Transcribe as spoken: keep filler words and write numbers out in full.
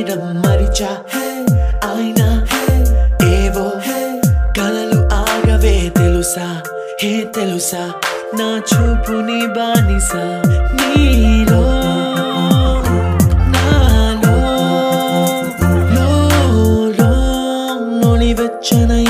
ఆగడం మరిచా అయినా ఏవో కలలు ఆగవే తెలుసా హే తెలుసా నా చూపుని బానిసా నీలో నాలో లో లో నొలి వెచ్చన